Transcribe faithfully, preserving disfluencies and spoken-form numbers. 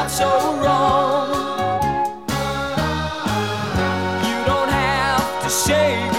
not so wrong. You don't have to shake